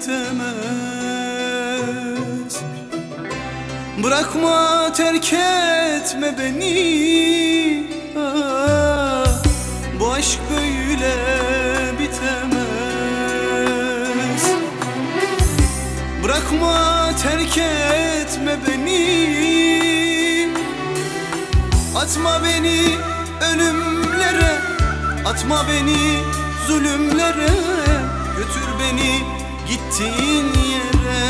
bitemez. Bırakma, terk etme beni, bu aşk böyle bitemez. Bırakma, terk etme beni, atma beni ölümlere, atma beni zulümlere, götür beni gittiğin yere.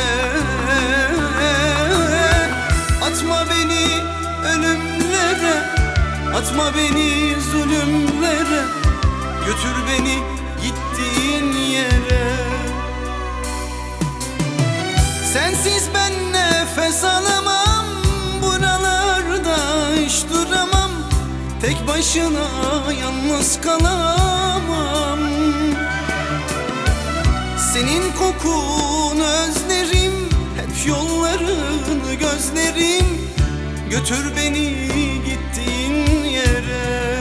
Atma beni ölümlere, atma beni zulümlere, götür beni gittiğin yere. Sensiz ben nefes alamam, buralarda hiç duramam, tek başına yalnız kalamam. Senin kokunu özlerim, hep yollarını gözlerim, götür beni gittiğin yere.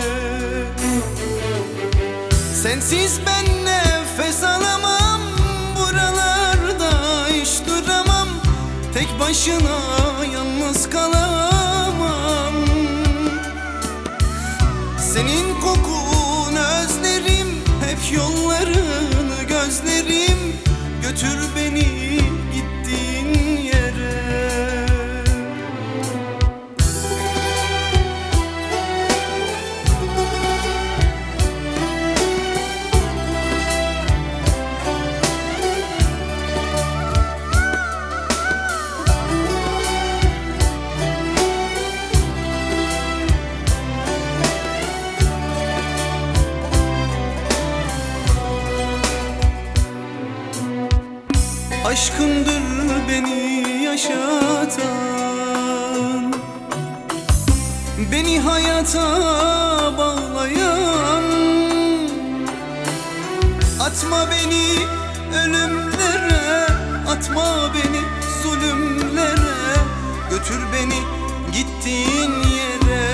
Sensiz ben nefes alamam, buralarda hiç duramam, tek başına yalnız kalamam. Senin kokunu özlerim, hep yollarını gözlerim, götür beni gittiğin yere. Aşkındır beni yaşatan, beni hayata bağlayan. Atma beni ölümlere, atma beni zulümlere, götür beni gittiğin yere.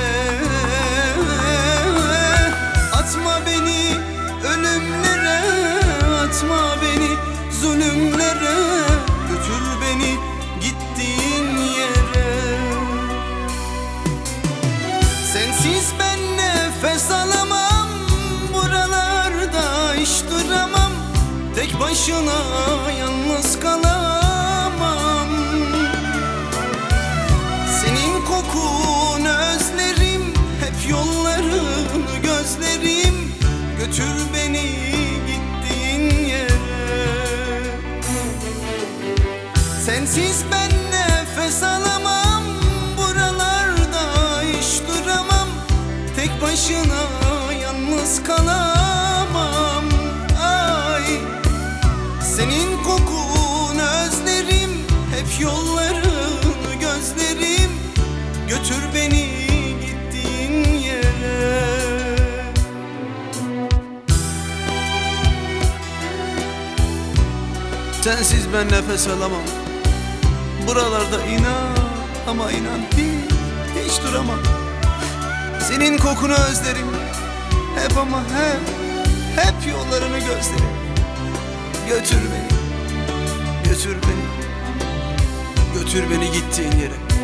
Atma beni ölümlere, atma beni zulümlere, götür beni gittiğin yere. Sensiz ben nefes alamam, buralarda hiç duramam, tek başına yalnız kalamam. Senin kokunu özlerim, hep yollarını gözlerim, götür beni gittiğin yere. Sensiz ben nefes alamam, buralarda hiç duramam, tek başına yalnız kalamam. Ay, senin kokunu özlerim, hep yollarını gözlerim, götür beni gittiğin yere. Sensiz ben nefes alamam, buralarda inan ama inan hiç duramam. Senin kokunu özlerim, hep ama hep yollarını gözlerim, götür beni, götür beni, götür beni gittiğin yere.